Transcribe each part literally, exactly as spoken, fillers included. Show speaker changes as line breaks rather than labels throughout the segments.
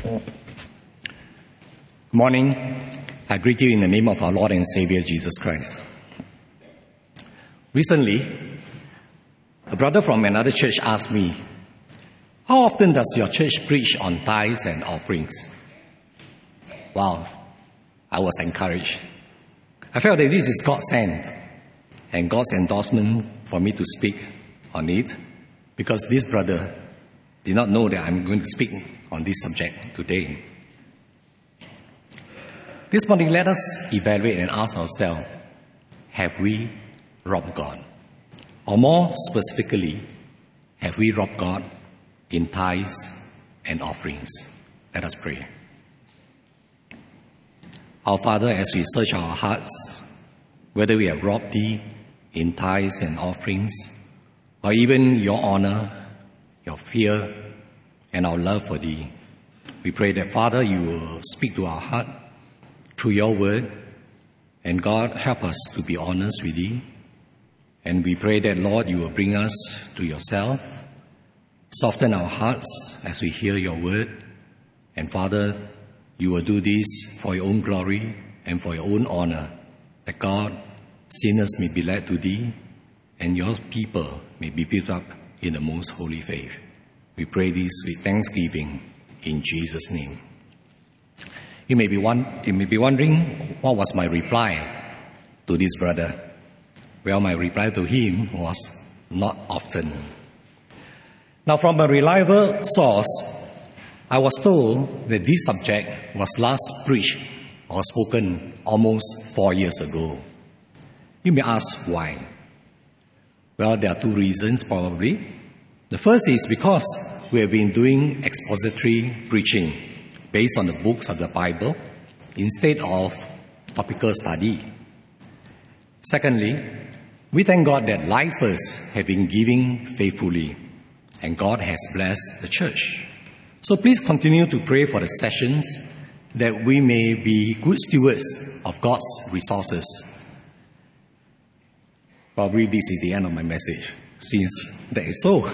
Good morning. I greet you in the name of our Lord and Savior Jesus Christ. Recently, a brother from another church asked me, how often does your church preach on tithes and offerings? Wow, I was encouraged. I felt that this is God's sent and God's endorsement for me to speak on it, because this brother did not know that I'm going to speak on this subject today. This morning, let us evaluate and ask ourselves, have we robbed God? Or more specifically, have we robbed God in tithes and offerings? Let us pray. Our Father, as we search our hearts, whether we have robbed Thee in tithes and offerings, or even Your honor, Your fear, and our love for Thee, we pray that, Father, You will speak to our heart through Your word, and God, help us to be honest with Thee. And we pray that, Lord, You will bring us to Yourself, soften our hearts as we hear Your word, and Father, You will do this for Your own glory and for Your own honor, that God, sinners may be led to Thee, and Your people may be built up in the most holy faith. We pray this with thanksgiving in Jesus' name. You may be one, you may be wondering, what was my reply to this brother? Well, my reply to him was, not often. Now, from a reliable source, I was told that this subject was last preached or spoken almost four years ago. You may ask why. Well, there are two reasons probably. The first is because we have been doing expository preaching based on the books of the Bible instead of topical study. Secondly, we thank God that lifers have been giving faithfully, and God has blessed the church. So please continue to pray for the sessions that we may be good stewards of God's resources. Probably this is the end of my message, since that is so.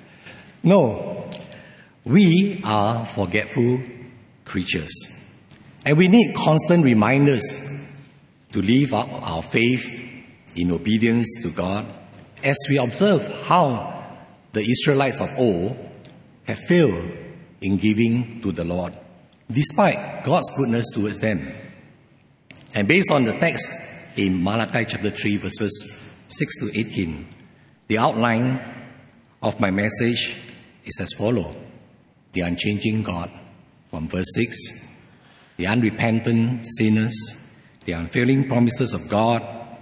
No, we are forgetful creatures, and we need constant reminders to live out our faith in obedience to God as we observe how the Israelites of old have failed in giving to the Lord, despite God's goodness towards them. And based on the text in Malachi chapter three, verses six to eighteen, the outline of my message is as follows. The unchanging God, from verse six, the unrepentant sinners, the unfailing promises of God,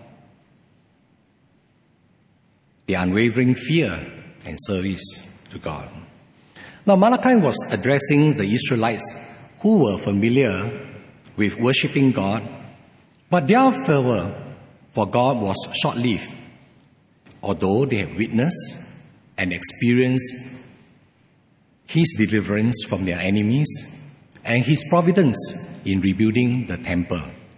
the unwavering fear and service to God. Now, Malachi was addressing the Israelites who were familiar with worshipping God, but their fervor for God was short-lived, although they have witnessed and experienced His deliverance from their enemies and His providence in rebuilding the temple.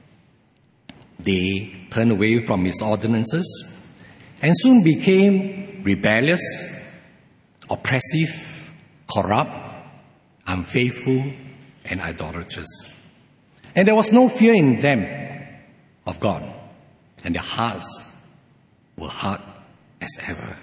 They turned away from His ordinances and soon became rebellious, oppressive, corrupt, unfaithful, and idolatrous. And there was no fear in them of God, and their hearts were hard as ever.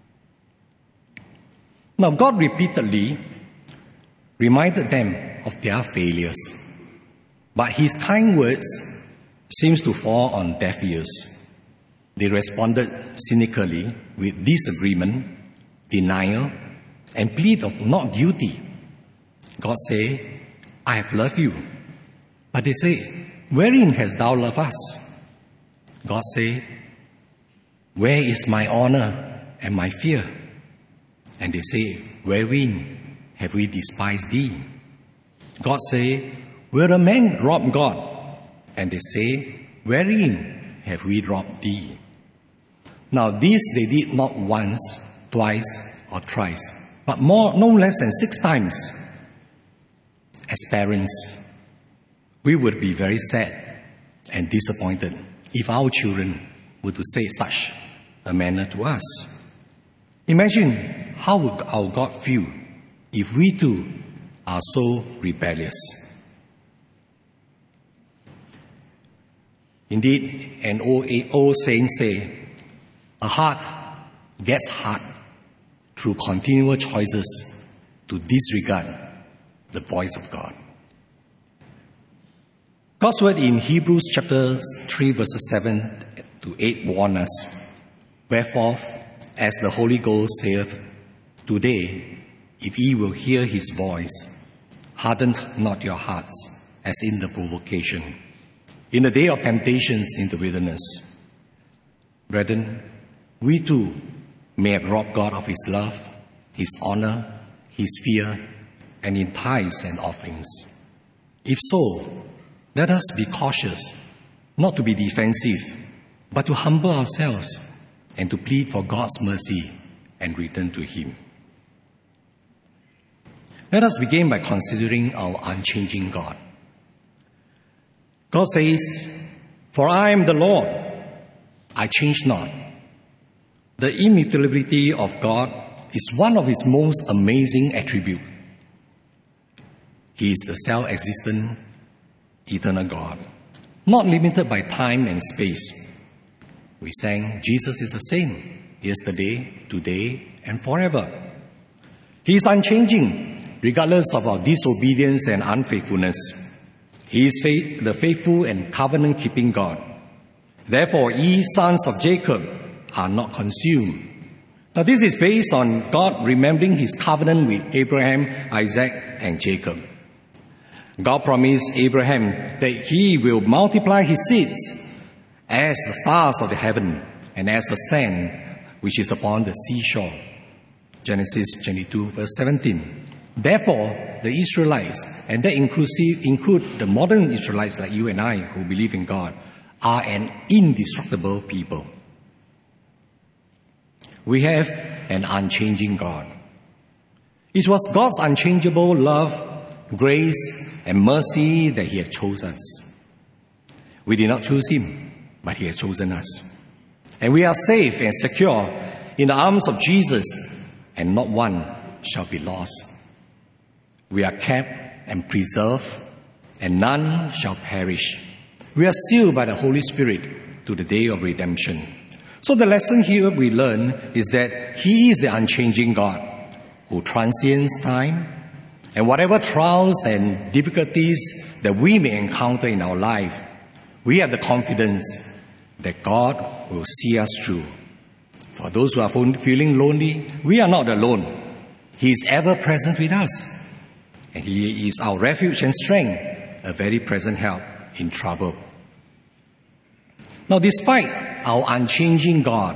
Now, God repeatedly reminded them of their failures, but His kind words seems to fall on deaf ears. They responded cynically with disagreement, denial, and plea of not guilty. God say, I have loved you. But they say, wherein hast thou loved us? God say, where is my honor and my fear? And they say, wherein have we despised thee? God say, where a man robbed God? And they say, wherein have we robbed thee? Now this they did not once, twice, or thrice, but more, no less than six times. As parents, we would be very sad and disappointed if our children were to say such a manner to us. Imagine how would our God feel if we too are so rebellious. Indeed, an old, old saying say, a heart gets hard through continual choices to disregard the voice of God. God's word in Hebrews chapter three verses seven to eight warn us, wherefore, as the Holy Ghost saith, today, if ye will hear his voice, harden not your hearts, as in the provocation, in the day of temptations in the wilderness. Brethren, we too may have robbed God of his love, his honor, his fear, and in tithes and offerings. If so, let us be cautious, not to be defensive, but to humble ourselves and to plead for God's mercy and return to him. Let us begin by considering our unchanging God. God says, "For I am the Lord, I change not." The immutability of God is one of his most amazing attributes. He is the self-existent, eternal God, not limited by time and space. We sang, Jesus is the same, yesterday, today, and forever. He is unchanging, regardless of our disobedience and unfaithfulness. He is faith, the faithful and covenant-keeping God. Therefore, ye sons of Jacob are not consumed. Now, this is based on God remembering his covenant with Abraham, Isaac, and Jacob. God promised Abraham that he will multiply his seeds as the stars of the heaven and as the sand which is upon the seashore. Genesis twenty-two, verse seventeen. Therefore, the Israelites, and that inclusive, include the modern Israelites like you and I who believe in God, are an indestructible people. We have an unchanging God. It was God's unchangeable love, grace, and mercy that he had chosen us. We did not choose him, but he has chosen us. And we are safe and secure in the arms of Jesus, and not one shall be lost. We are kept and preserved, and none shall perish. We are sealed by the Holy Spirit to the day of redemption. So the lesson here we learn is that he is the unchanging God who transcends time, and whatever trials and difficulties that we may encounter in our life, we have the confidence that God will see us through. For those who are feeling lonely, we are not alone. He is ever present with us. And he is our refuge and strength, a very present help in trouble. Now, despite our unchanging God,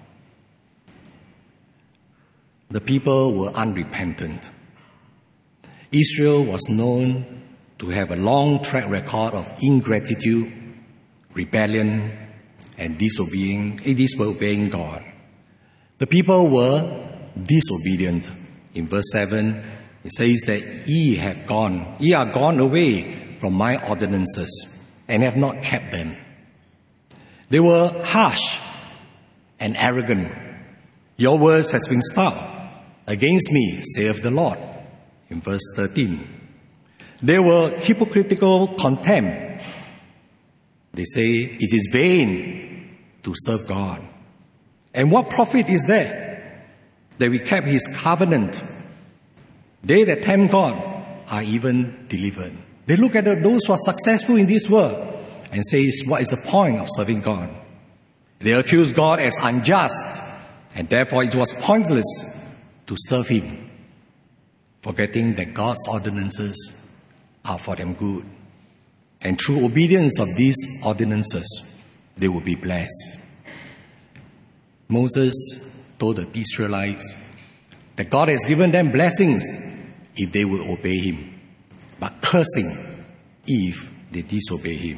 the people were unrepentant. Israel was known to have a long track record of ingratitude, rebellion, and disobeying, disobeying God. The people were disobedient. In verse seven, it says that ye have gone, ye are gone away from my ordinances and have not kept them. They were harsh and arrogant. Your words has been stopped against me, saith the Lord. In verse thirteen, they were hypocritical contempt. They say it is vain to serve God. And what profit is there that we kept his covenant? They that tempt God are even delivered. They look at those who are successful in this world and say, what is the point of serving God? They accuse God as unjust, and therefore it was pointless to serve him, forgetting that God's ordinances are for them good. And through obedience of these ordinances, they will be blessed. Moses told the Israelites that God has given them blessings if they will obey him, but cursing if they disobey him.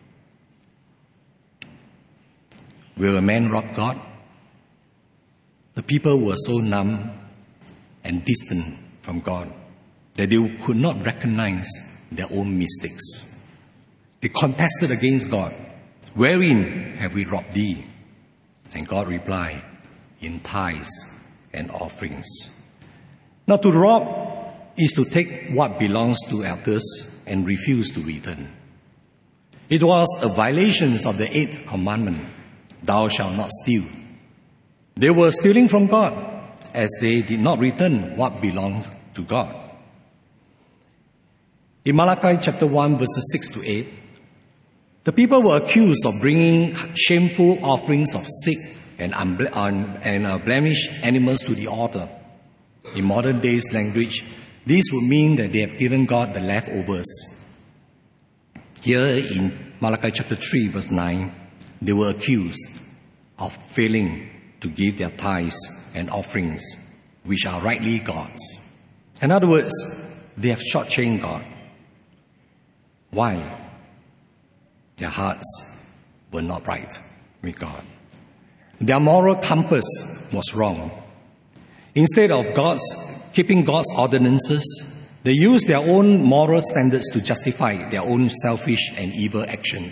Will a man rob God? The people were so numb and distant from God that they could not recognize their own mistakes. They contested against God. Wherein have we robbed thee? And God replied, in tithes and offerings. Now, to rob is to take what belongs to elders and refuse to return. It was a violation of the eighth commandment, thou shalt not steal. They were stealing from God as they did not return what belonged to God. In Malachi chapter one, verses six to eight, the people were accused of bringing shameful offerings of sick and, unble- un- and uh, blemished animals to the altar. In modern days language, this would mean that they have given God the leftovers. Here in Malachi chapter three, verse nine, they were accused of failing to give their tithes and offerings, which are rightly God's. In other words, they have shortchanged God. Why? Their hearts were not right with God. Their moral compass was wrong. Instead of God's keeping God's ordinances, they used their own moral standards to justify their own selfish and evil actions.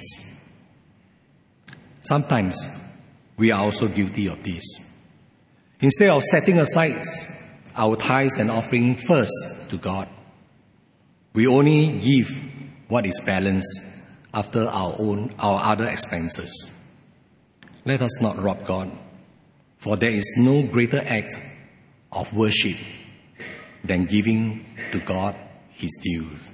Sometimes we are also guilty of this. Instead of setting aside our tithes and offering first to God, we only give what is balanced after our own, our other expenses. Let us not rob God, for there is no greater act of worship than giving to God His dues.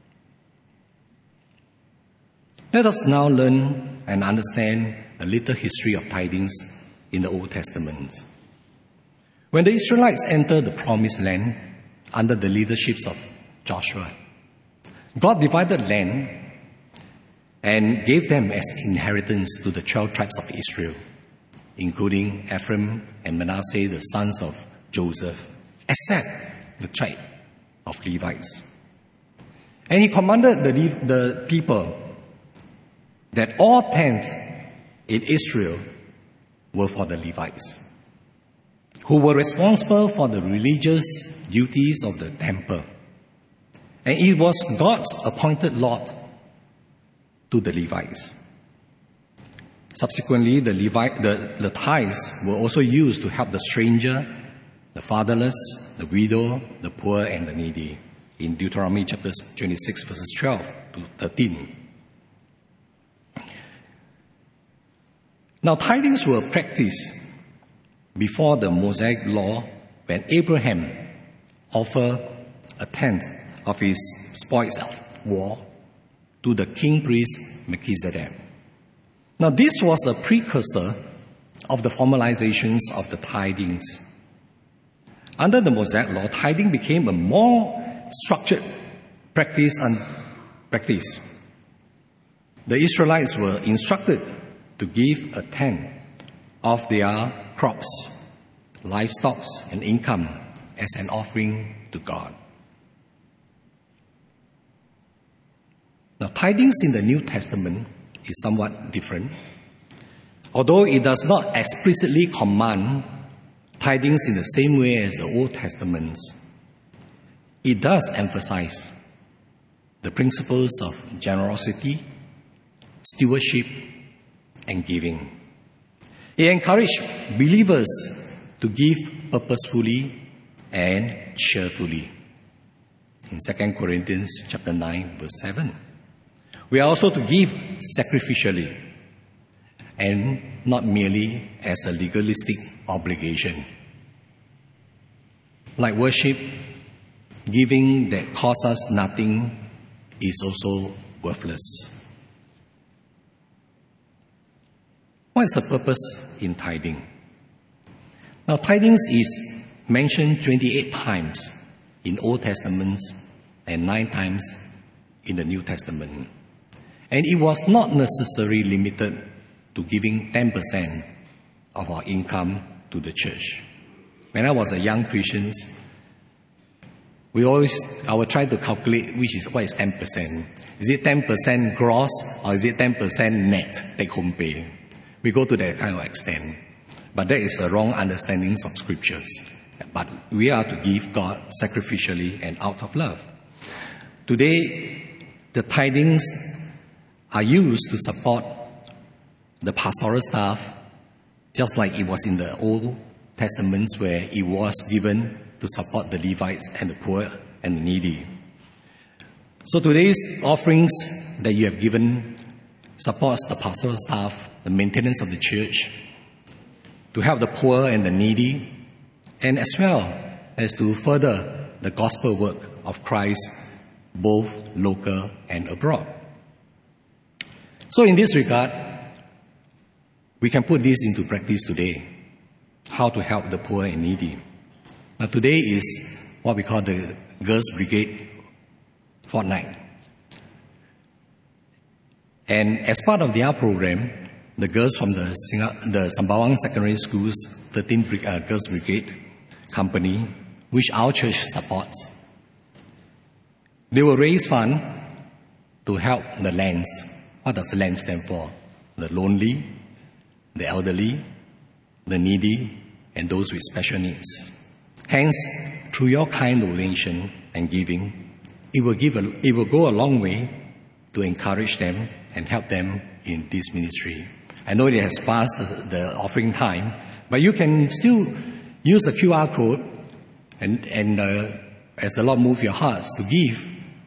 Let us now learn and understand a little history of tithings in the Old Testament. When the Israelites entered the Promised Land under the leadership of Joshua, God divided land and gave them as inheritance to the twelve tribes of Israel, including Ephraim and Manasseh, the sons of Joseph, except the tribe of Levites. And he commanded the, the people that all tenths in Israel were for the Levites, who were responsible for the religious duties of the temple. And it was God's appointed lot to the Levites. Subsequently, the, Levite, the, the tithes were also used to help the stranger, the fatherless, the widow, the poor, and the needy, in Deuteronomy chapter twenty-six, verses twelve to thirteen. Now, tithings were practiced before the Mosaic law when Abraham offered a tenth of his spoils of war to the king priest Melchizedek. Now, this was a precursor of the formalizations of the tithings. Under the Mosaic law, tithing became a more structured practice and practice. The Israelites were instructed to give a tenth of their crops, livestock, and income as an offering to God. Now, tithings in the New Testament is somewhat different. Although it does not explicitly command tithings in the same way as the Old Testament, it does emphasize the principles of generosity, stewardship, and giving. It encouraged believers to give purposefully and cheerfully. In Second Corinthians chapter nine, verse seven. We are also to give sacrificially and not merely as a legalistic obligation. Like worship, giving that costs us nothing is also worthless. What is the purpose in tithing? Now, tithings is mentioned twenty-eight times in Old Testament and nine times in the New Testament. And it was not necessarily limited to giving ten percent of our income to the church. When I was a young Christian, we always, I would try to calculate which is, what is ten percent. Is it ten percent gross or is it ten percent net take home pay? We go to that kind of extent. But that is a wrong understanding of scriptures. But we are to give God sacrificially and out of love. Today, the tithings are used to support the pastoral staff, just like it was in the Old Testaments where it was given to support the Levites and the poor and the needy. So today's offerings that you have given supports the pastoral staff, the maintenance of the church, to help the poor and the needy, and as well as to further the gospel work of Christ, both local and abroad. So in this regard, we can put this into practice today, how to help the poor and needy. Now today is what we call the Girls' Brigade Fortnight. And as part of their program, the girls from the, Singa- the Sembawang Secondary School's thirteenth Brig- uh, Girls' Brigade Company, which our church supports, they will raise funds to help the LANs. What does LAN stand for? The lonely, the elderly, the needy, and those with special needs. Hence, through your kind donation and giving, it will give a, it will go a long way to encourage them and help them in this ministry. I know it has passed the, the offering time, but you can still use the Q R code and, and uh, as the Lord move your hearts to give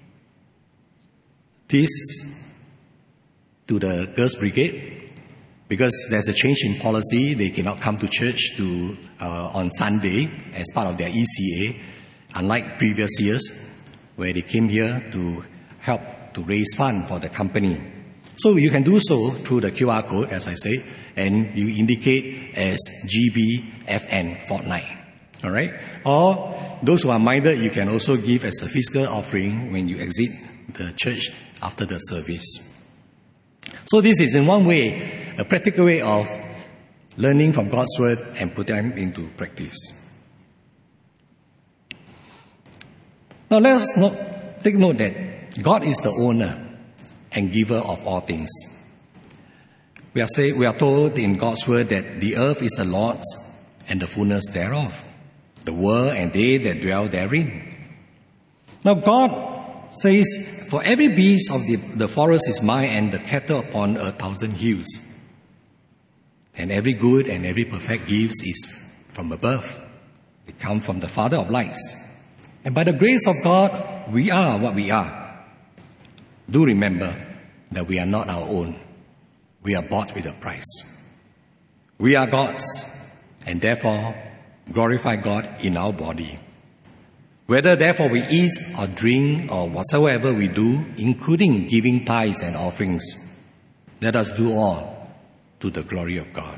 this to the Girls' Brigade, because there's a change in policy. They cannot come to church to uh, on Sunday as part of their E C A, unlike previous years where they came here to help to raise funds for the company. So you can do so through the Q R code, as I say, and you indicate as G B F N Fortnight. All right? Or those who are minded, you can also give as a physical offering when you exit the church after the service. So this is in one way, a practical way of learning from God's Word and put them into practice. Now let us not, take note that God is the owner and giver of all things. We are, say, we are told in God's Word that the earth is the Lord's and the fullness thereof, the world and they that dwell therein. Now God says, for every beast of the, the forest is mine, and the cattle upon a thousand hills. And every good and every perfect gift is from above. They come from the Father of lights. And by the grace of God, we are what we are. Do remember that we are not our own. We are bought with a price. We are God's, and therefore glorify God in our body. Whether therefore we eat or drink or whatsoever we do, including giving tithes and offerings, let us do all to the glory of God.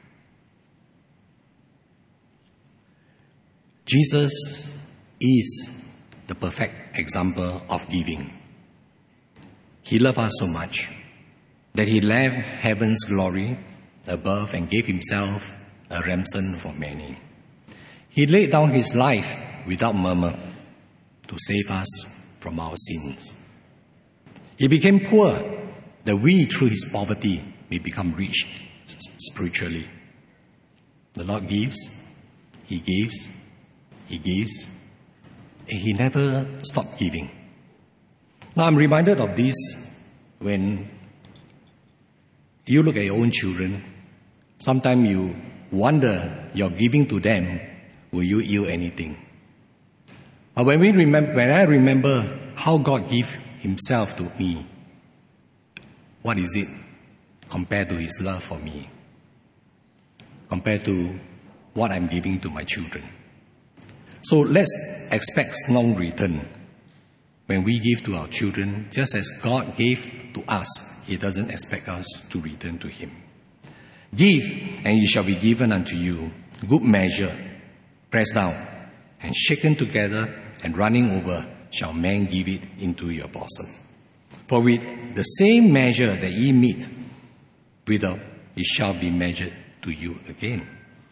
Jesus is the perfect example of giving. He loved us so much that he left heaven's glory above and gave himself a ransom for many. He laid down his life without murmur to save us from our sins. He became poor that we, through his poverty, may become rich spiritually. The Lord gives, he gives, he gives, and he never stopped giving. Now I'm reminded of this when you look at your own children. Sometimes you wonder, you're giving to them, will you yield anything? But when we remember, when I remember how God gave himself to me, what is it compared to his love for me? Compared to what I'm giving to my children. So let's expect no return when we give to our children, just as God gave to us. He doesn't expect us to return to him. Give, and it shall be given unto you. Good measure, pressed down, and shaken together, and running over, shall men give it into your bosom. For with the same measure that ye meet withal, it shall be measured to you again.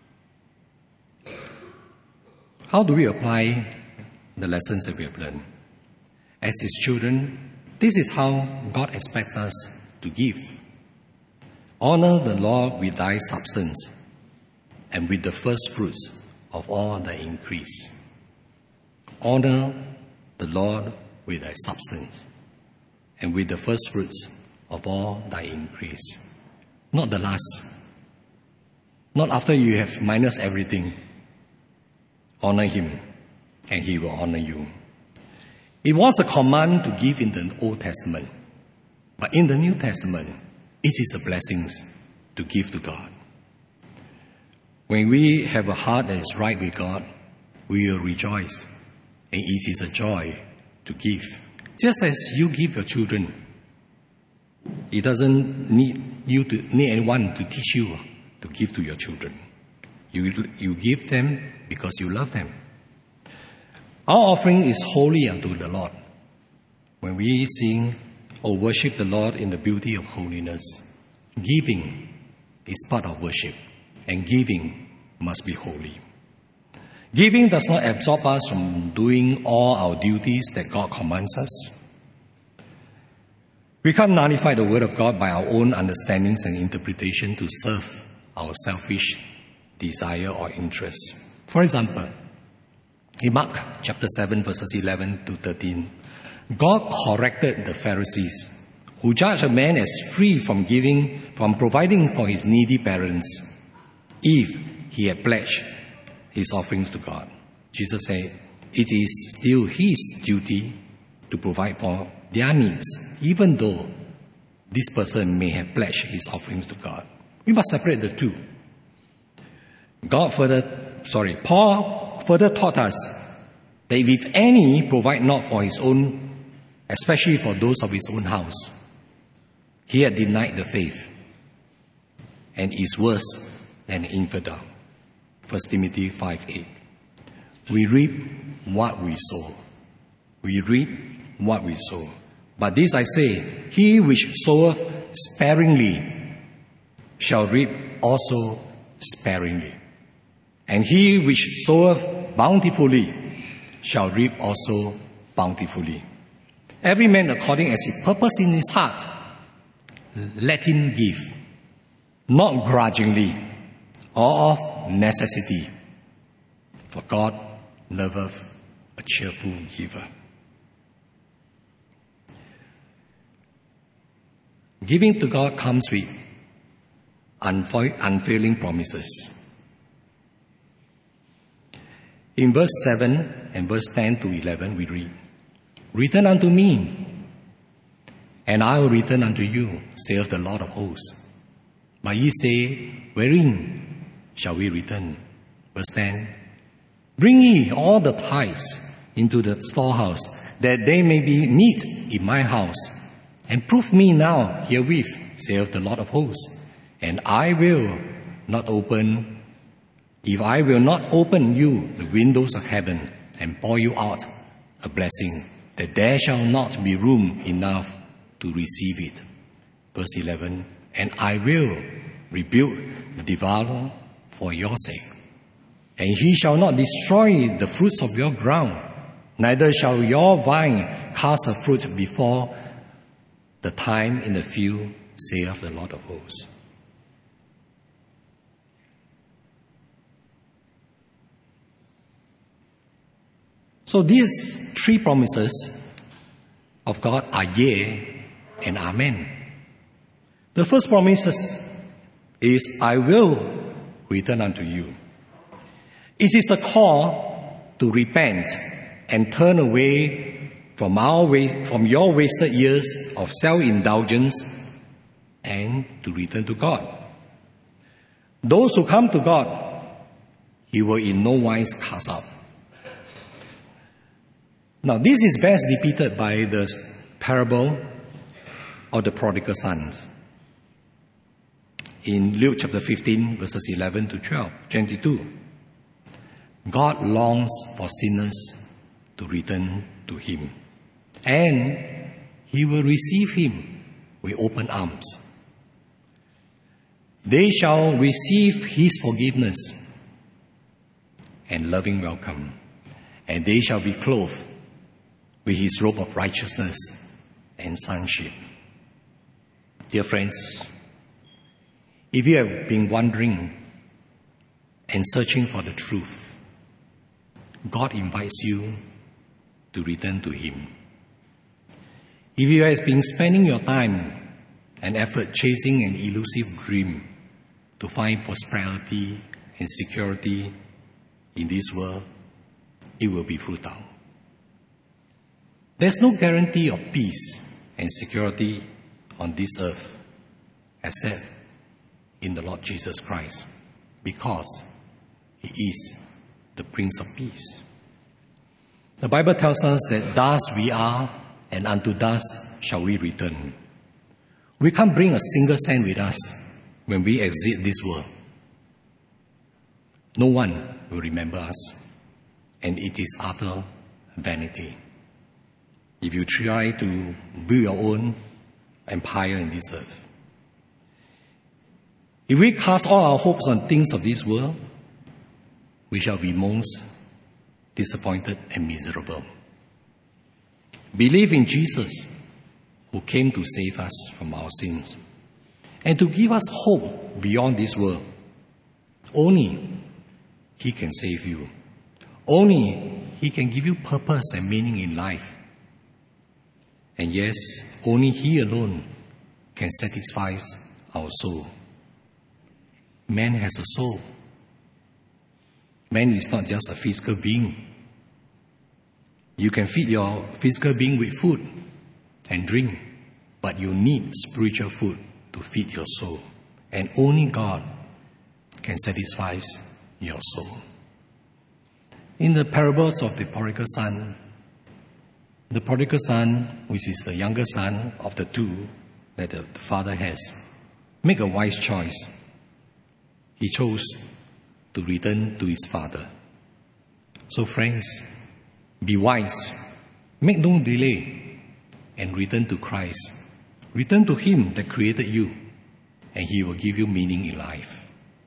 How do we apply the lessons that we have learned? As his children, this is how God expects us to give. Honor the Lord with thy substance, and with the first fruits of all thy increase. Honor the Lord with thy substance, and with the first fruits of all thy increase. Not the last. Not after you have minus everything. Honor him, and he will honor you. It was a command to give in the Old Testament. But in the New Testament, it is a blessing to give to God. When we have a heart that is right with God, we will rejoice. And it is a joy to give. Just as you give your children, it doesn't need you to need anyone to teach you to give to your children. You, you give them because you love them. Our offering is holy unto the Lord. When we sing or worship the Lord in the beauty of holiness, giving is part of worship, and giving must be holy. Giving does not absorb us from doing all our duties that God commands us. We can't nullify the Word of God by our own understandings and interpretation to serve our selfish desire or interests. For example, in Mark chapter seven, verses eleven to thirteen, God corrected the Pharisees who judged a man as free from giving, from providing for his needy parents, if he had pledged his offerings to God. Jesus said, it is still his duty to provide for their needs, even though this person may have pledged his offerings to God. We must separate the two. God further, sorry, Paul further taught us that if any provide not for his own, especially for those of his own house, he had denied the faith and is worse than an infidel. First Timothy five eight. We reap what we sow. We reap what we sow. But this I say, he which soweth sparingly shall reap also sparingly. And he which soweth bountifully shall reap also bountifully. Every man according as he purpose in his heart, let him give, not grudgingly or of necessity, for God loveth a cheerful giver. Giving to God comes with unfailing promises. In verse seven and verse ten to eleven, we read, return unto me, and I will return unto you, saith the Lord of hosts. But ye say, wherein shall we return? Verse ten, bring ye all the tithes into the storehouse, that they may be meat in my house. And prove me now herewith, saith the Lord of hosts, and I will not open, if I will not open you the windows of heaven, and pour you out a blessing, that there shall not be room enough to receive it. Verse eleven, and I will rebuke the devourer for your sake, and he shall not destroy the fruits of your ground, neither shall your vine cast her fruit before the time in the field, saith the Lord of hosts. So these three promises of God are yea and amen. The first promise is, I will return unto you. It is a call to repent and turn away from our way, from your wasted years of self-indulgence, and to return to God. Those who come to God, he will in no wise cast out. Now, this is best depicted by the parable of the prodigal son. In Luke chapter fifteen, verses eleven to twelve, twenty-two. God longs for sinners to return to him, and he will receive him with open arms. They shall receive his forgiveness and loving welcome, and they shall be clothed with his robe of righteousness and sonship. Dear friends, if you have been wondering and searching for the truth, God invites you to return to him. If you have been spending your time and effort chasing an elusive dream to find prosperity and security in this world, it will be futile. There's no guarantee of peace and security on this earth except in the Lord Jesus Christ, because He is the Prince of Peace. The Bible tells us that thus we are, and unto thus shall we return. We can't bring a single cent with us when we exit this world. No one will remember us, and it is utter vanity if you try to build your own empire in this earth. If we cast all our hopes on things of this world, we shall be most disappointed and miserable. Believe in Jesus, who came to save us from our sins and to give us hope beyond this world. Only He can save you. Only He can give you purpose and meaning in life. And yes, only He alone can satisfy our soul. Man has a soul. Man is not just a physical being. You can feed your physical being with food and drink, but you need spiritual food to feed your soul. And only God can satisfy your soul. In the parables of the prodigal son, the prodigal son, which is the younger son of the two that the father has, make a wise choice. He chose to return to his father. So friends, be wise, make no delay, and return to Christ. Return to Him that created you, and He will give you meaning in life.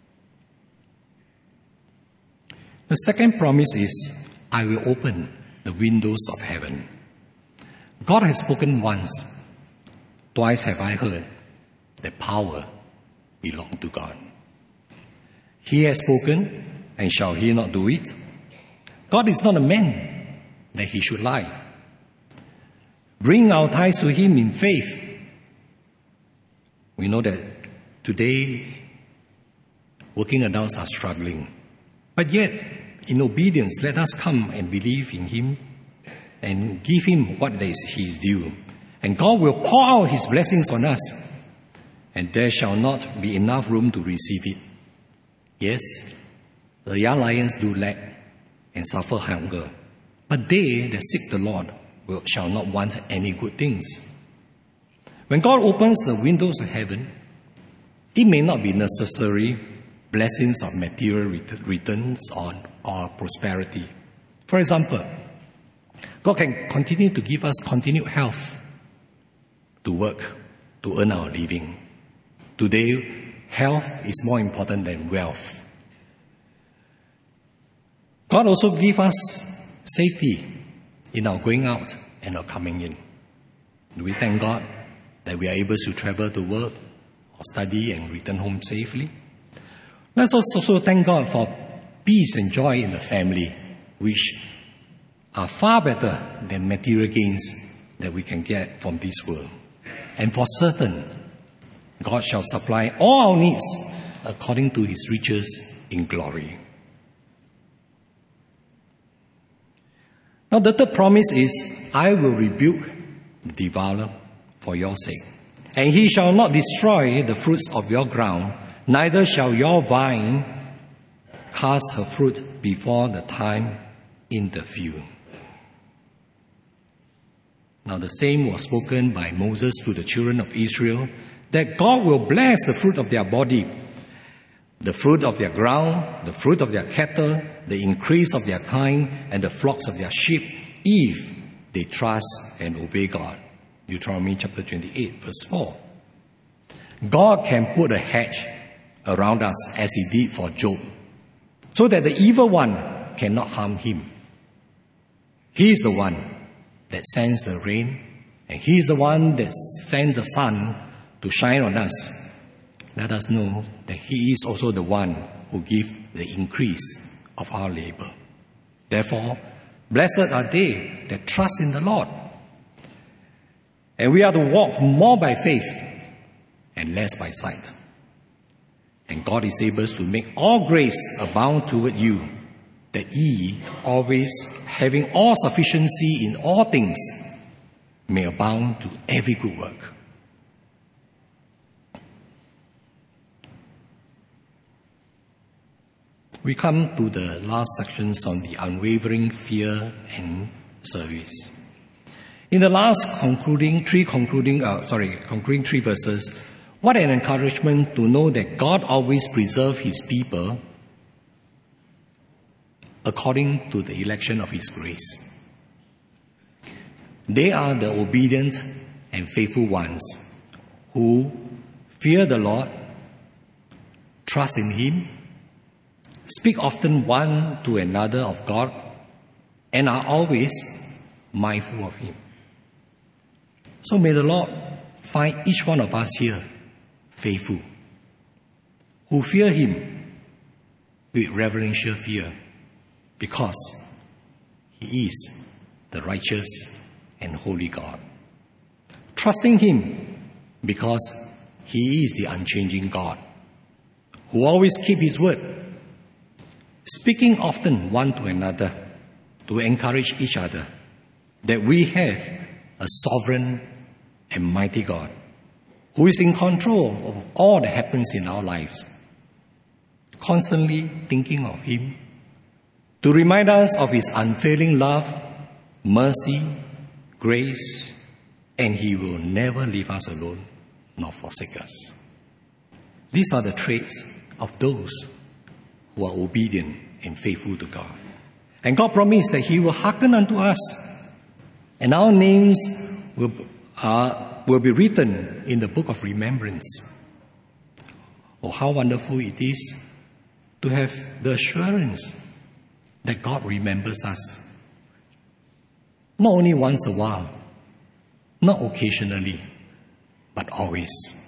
The second promise is, I will open the windows of heaven. God has spoken once. Twice have I heard that power belongs to God. He has spoken, and shall He not do it? God is not a man that He should lie. Bring our tithes to Him in faith. We know that today working adults are struggling. But yet, in obedience, let us come and believe in Him and give Him what is His due. And God will pour out His blessings on us, and there shall not be enough room to receive it. Yes, the young lions do lack and suffer hunger, but they that seek the Lord will, shall not want any good things. When God opens the windows of heaven, it may not be necessary blessings of material returns or, or prosperity. For example, God can continue to give us continued health to work, to earn our living. Today, health is more important than wealth. God also gives us safety in our going out and our coming in. We thank God that we are able to travel to work or study and return home safely. Let's also thank God for peace and joy in the family, which are far better than material gains that we can get from this world. And for certain, God shall supply all our needs according to His riches in glory. Now the third promise is, I will rebuke the devourer for your sake, and he shall not destroy the fruits of your ground, neither shall your vine cast her fruit before the time in the field. Now the same was spoken by Moses to the children of Israel, that God will bless the fruit of their body, the fruit of their ground, the fruit of their cattle, the increase of their kind, and the flocks of their sheep, if they trust and obey God. Deuteronomy chapter twenty-eight, verse four. God can put a hedge around us as He did for Job, so that the evil one cannot harm him. He is the one that sends the rain, and He is the one that sends the sun to shine on us. Let us know that He is also the one who gives the increase of our labor. Therefore, blessed are they that trust in the Lord. And we are to walk more by faith and less by sight. And God is able to make all grace abound toward you, that ye, always having all sufficiency in all things, may abound to every good work. We come to the last sections on the unwavering fear and service. In the last concluding three concluding uh, sorry concluding three verses, what an encouragement to know that God always preserves His people according to the election of His grace. They are the obedient and faithful ones who fear the Lord, trust in Him, speak often one to another of God, and are always mindful of Him. So may the Lord find each one of us here faithful, who fear Him with reverential fear, because He is the righteous and holy God. Trusting Him because He is the unchanging God, who always keeps His word. Speaking often one to another to encourage each other that we have a sovereign and mighty God who is in control of all that happens in our lives. Constantly thinking of Him to remind us of His unfailing love, mercy, grace, and He will never leave us alone nor forsake us. These are the traits of those who are obedient and faithful to God. And God promised that He will hearken unto us, and our names will, uh, will be written in the book of remembrance. Oh, how wonderful it is to have the assurance that God remembers us. Not only once a while, not occasionally, but always.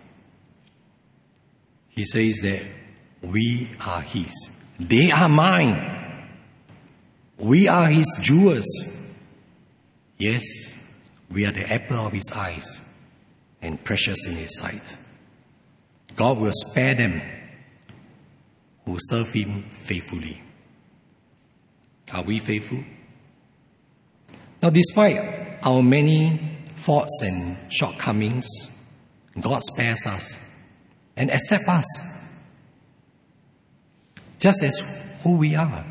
He says that we are His. They are mine. We are His jewels. Yes, we are the apple of His eyes and precious in His sight. God will spare them who serve Him faithfully. Are we faithful? Now, despite our many faults and shortcomings, God spares us and accepts us just as who we are.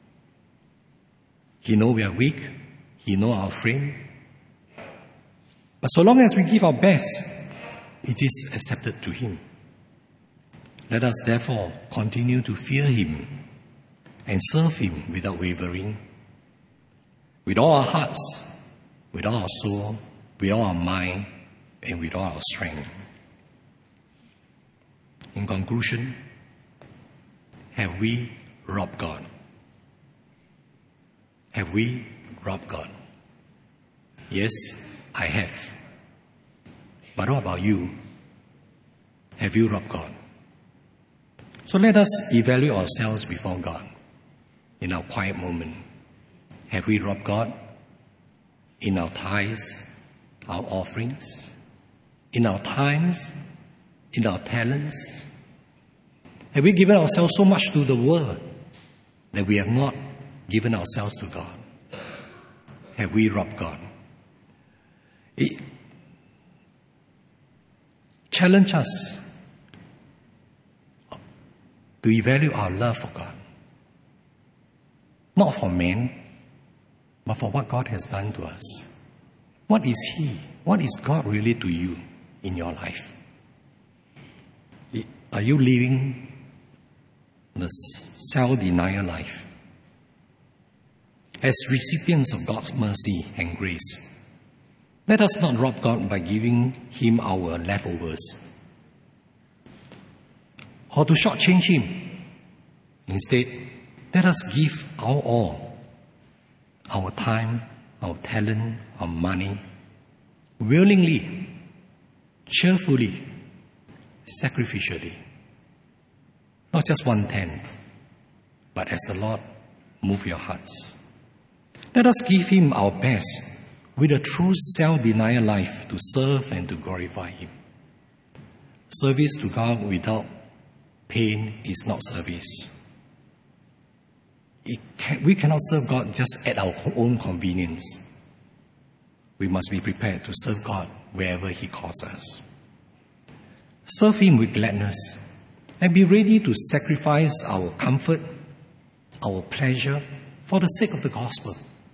He knows we are weak. He knows our frame. But so long as we give our best, it is accepted to Him. Let us therefore continue to fear Him and serve Him without wavering, with all our hearts, with all our soul, with all our mind, and with all our strength. In conclusion, have we robbed God? Have we robbed God? Yes, I have. But what about you? Have you robbed God? So let us evaluate ourselves before God in our quiet moment. Have we robbed God in our tithes, our offerings, in our times, in our talents? Have we given ourselves so much to the world that we have not given ourselves to God? Have we robbed God? It challenges us to evaluate our love for God. Not for men, but for what God has done to us. What is He? What is God really to you in your life? Are you living the self-denial life as recipients of God's mercy and grace? Let us not rob God by giving Him our leftovers or to shortchange Him. Instead, let us give our all, our time, our talent, our money, willingly, cheerfully, sacrificially. Not just one-tenth, but as the Lord move your hearts. Let us give Him our best with a true self-denial life to serve and to glorify Him. Service to God without pain is not service. It can, we cannot serve God just at our own convenience. we must be prepared to serve God wherever He calls us. Serve Him with gladness and be ready to sacrifice our comfort, our pleasure for the sake of the gospel,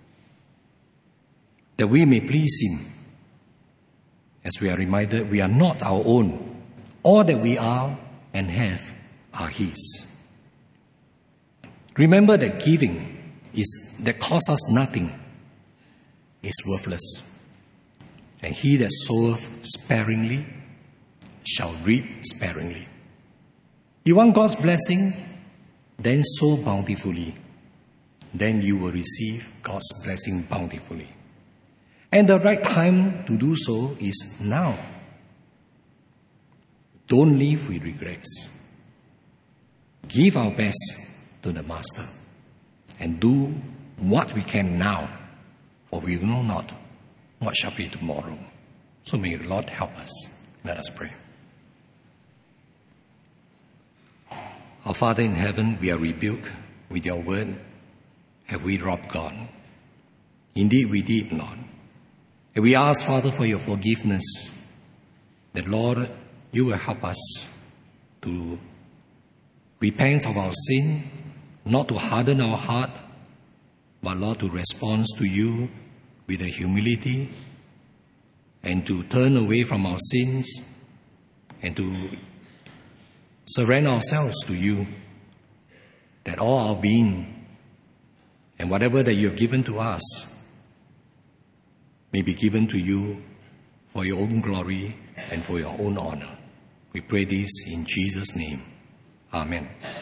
that we may please Him, as we are reminded we are not our own. All that we are and have are His. Remember that giving is that costs us nothing is worthless. And he that soweth sparingly shall reap sparingly. You want God's blessing? Then sow bountifully. Then you will receive God's blessing bountifully. And the right time to do so is now. Don't live with regrets. Give our best to the Master and do what we can now, for we know not what shall be tomorrow. So may the Lord help us. Let us pray. Our Father in heaven, we are rebuked with your word. Have we robbed God? Indeed we did, Lord. And we ask, Father, for your forgiveness, that, Lord, you will help us to repent of our sin, not to harden our heart, but, Lord, to respond to you with a humility and to turn away from our sins and to surrender ourselves to you, that all our being and whatever that you have given to us may be given to you for your own glory and for your own honor. We pray this in Jesus' name. Amen.